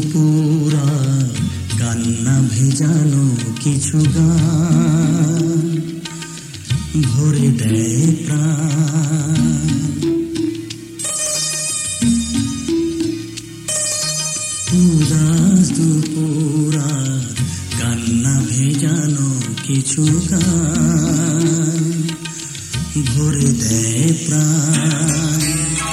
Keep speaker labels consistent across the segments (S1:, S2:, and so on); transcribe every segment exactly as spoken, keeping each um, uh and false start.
S1: দুপুরা কান্না ভেজানো কিছু গান ভরে দেয় প্রাণ। উদাস দুপুরা কান্না ভেজানো কিছু গান ভরে দেয় প্রাণ।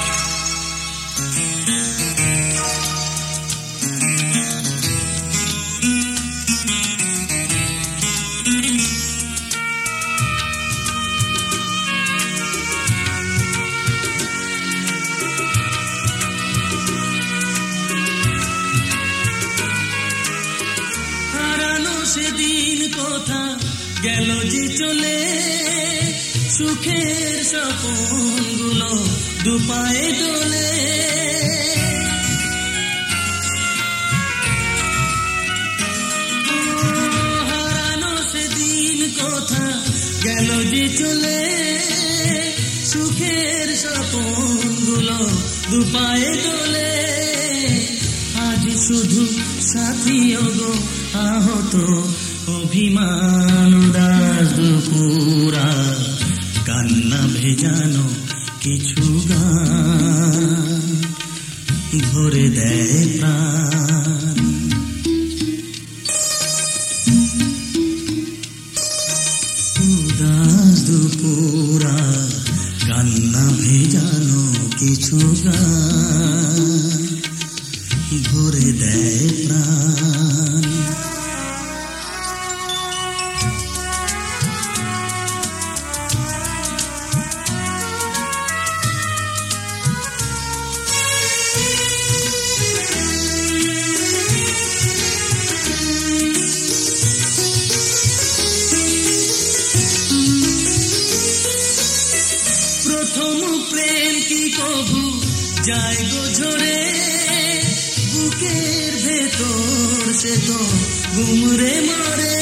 S2: সেদিন কথা গেল যে চলে, সুখের স্বপন গুলো দুপায়ে দোলে। হারানো সেদিন কথা গেল যে চলে, সুখের স্বপন গুলো দুপায়ে দোলে। আজ শুধু সাথী গো আহত অভিমান। উদাস দুপুরা কান্না ভেজানো কিছু গান ভরে দেয় প্রাণ। উদাস দুপুরা কান্না ভেজানো কিছু গান ভরে দেয় প্রাণ। প্রথম প্রেম কি কবু যায় গো ঝরে, বুকের ভেতর সে তো গুমরে মরে।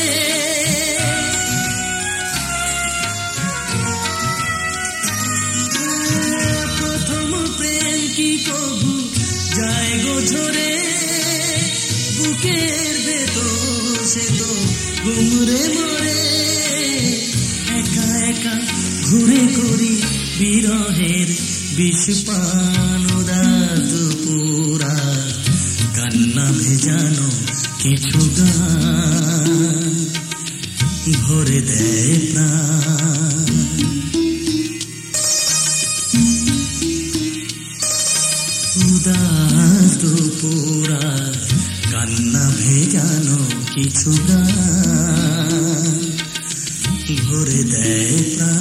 S2: প্রথম প্রেম কি কবু যায় গো ঝরে, বুকের ভেতর সে তো গুমরে মরে। একা একা ঘুরে করি বিরহের বিষপান। উদাস দুপুরা কান্না ভেজানো কিছু গান ভরে দেয় প্রাণ। উদাস দুপুরা কান্না ভেজানো কিছু গান ভরে দেয় প্রাণ।